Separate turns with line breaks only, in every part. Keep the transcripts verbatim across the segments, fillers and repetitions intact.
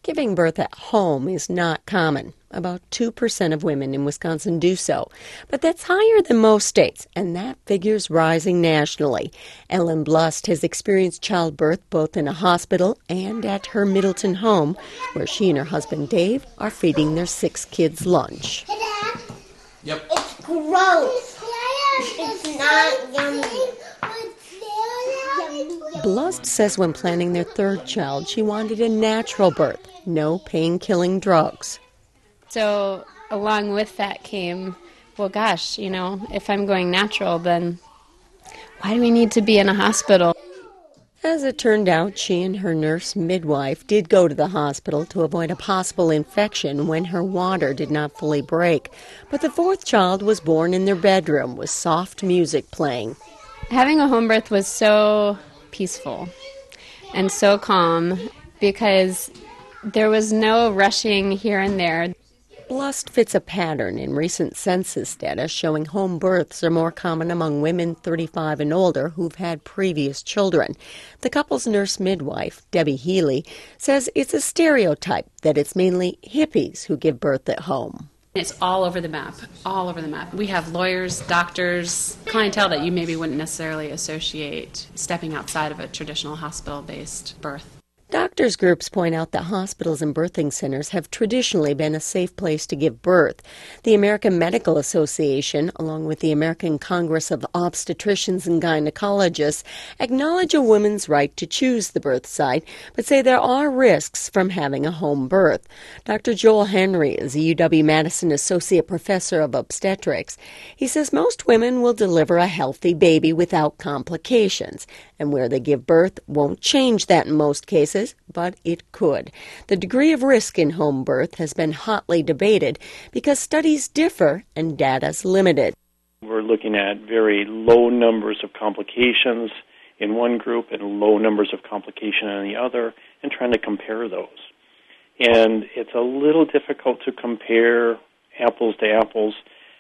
Giving birth at home is not common. About two percent of women in Wisconsin do so. But that's higher than most states, and that figure's rising nationally. Ellen Blust has experienced childbirth both in a hospital and at her Middleton home, where she and her husband Dave are feeding their six kids lunch.
Yep.
It's gross. It's not yummy.
Blust says when planning their third child, she wanted a natural birth, no pain-killing drugs.
So along with that came, well, gosh, you know, if I'm going natural, then why do we need to be in a hospital?
As it turned out, she and her nurse midwife did go to the hospital to avoid a possible infection when her water did not fully break. But the fourth child was born in their bedroom with soft music playing.
Having a home birth was so peaceful and so calm because there was no rushing here and there.
Blust fits a pattern in recent census data showing home births are more common among women thirty-five and older who've had previous children. The couple's nurse midwife, Debbie Healy, says it's a stereotype that it's mainly hippies who give birth at home.
It's all over the map, all over the map. We have lawyers, doctors, clientele that you maybe wouldn't necessarily associate stepping outside of a traditional hospital-based birth.
Doctors' groups point out that hospitals and birthing centers have traditionally been a safe place to give birth. The American Medical Association, along with the American Congress of Obstetricians and Gynecologists, acknowledge a woman's right to choose the birth site, but say there are risks from having a home birth. Doctor Joel Henry is a U W-Madison Associate Professor of Obstetrics. He says most women will deliver a healthy baby without complications, and where they give birth won't change that in most cases, but it could. The degree of risk in home birth has been hotly debated because studies differ and data's limited.
We're looking at very low numbers of complications in one group and low numbers of complication in the other and trying to compare those. And it's a little difficult to compare apples to apples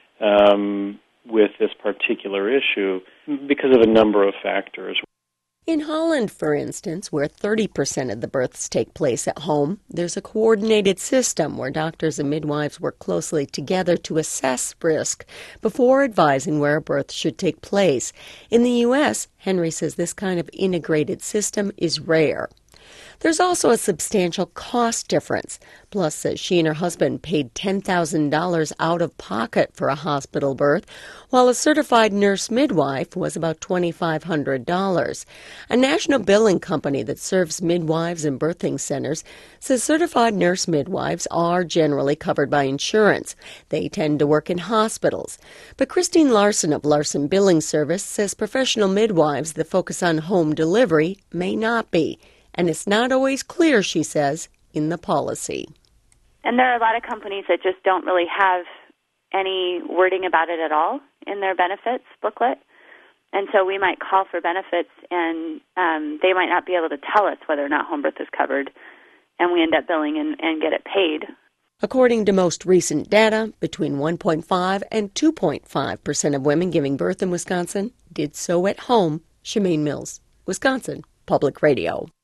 um, with this particular issue because of a number of factors.
In Holland, for instance, where thirty percent of the births take place at home, there's a coordinated system where doctors and midwives work closely together to assess risk before advising where a birth should take place. In the U S, Henry says this kind of integrated system is rare. There's also a substantial cost difference. Plus says she and her husband paid ten thousand dollars out of pocket for a hospital birth, while a certified nurse midwife was about twenty-five hundred dollars. A national billing company that serves midwives and birthing centers says certified nurse midwives are generally covered by insurance. They tend to work in hospitals. But Christine Larson of Larson Billing Service says professional midwives that focus on home delivery may not be. And it's not always clear, she says, in the policy.
And there are a lot of companies that just don't really have any wording about it at all in their benefits booklet. And so we might call for benefits, and um, they might not be able to tell us whether or not home birth is covered, and we end up billing and, and get it paid.
According to most recent data, between one point five and two point five percent of women giving birth in Wisconsin did so at home. Shemaine Mills, Wisconsin Public Radio.